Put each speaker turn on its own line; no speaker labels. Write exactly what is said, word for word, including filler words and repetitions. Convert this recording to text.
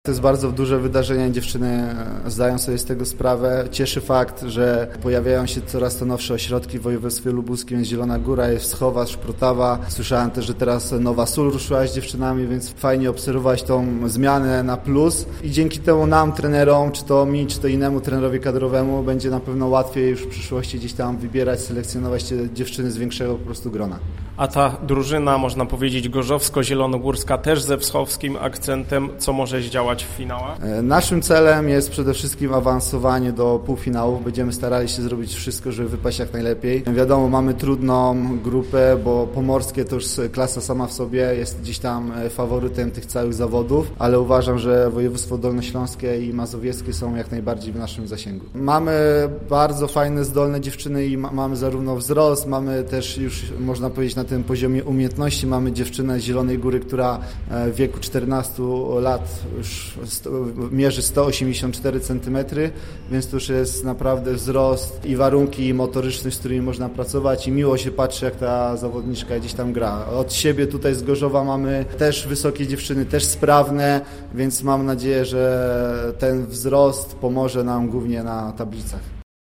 To jest bardzo duże wydarzenie, dziewczyny zdają sobie z tego sprawę. Cieszy fakt, że pojawiają się coraz to nowsze ośrodki w województwie lubuskim, jest Zielona Góra, jest Wschowa, Szprotawa. Słyszałem też, że teraz Nowa Sól ruszyła z dziewczynami, więc fajnie obserwować tą zmianę na plus. I dzięki temu nam, trenerom, czy to mi, czy to innemu trenerowi kadrowemu, będzie na pewno łatwiej już w przyszłości gdzieś tam wybierać, selekcjonować te dziewczyny z większego po prostu grona.
A ta drużyna, można powiedzieć, gorzowsko-zielonogórska, też ze wschowskim akcentem, co może zdziałać w finałach?
Naszym celem jest przede wszystkim awansowanie do półfinałów. Będziemy starali się zrobić wszystko, żeby wypaść jak najlepiej. Wiadomo, mamy trudną grupę, bo pomorskie to już klasa sama w sobie jest gdzieś tam faworytem tych całych zawodów, ale uważam, że województwo dolnośląskie i mazowieckie są jak najbardziej w naszym zasięgu. Mamy bardzo fajne, zdolne dziewczyny i ma- mamy zarówno wzrost, mamy też już, można powiedzieć, na tym poziomie umiejętności. Mamy dziewczynę z Zielonej Góry, która w wieku czternastu lat już mierzy sto osiemdziesiąt cztery centymetry, więc to już jest naprawdę wzrost i warunki motoryczne, z którymi można pracować i miło się patrzy, jak ta zawodniczka gdzieś tam gra. Od siebie tutaj z Gorzowa mamy też wysokie dziewczyny, też sprawne, więc mam nadzieję, że ten wzrost pomoże nam głównie na tablicach.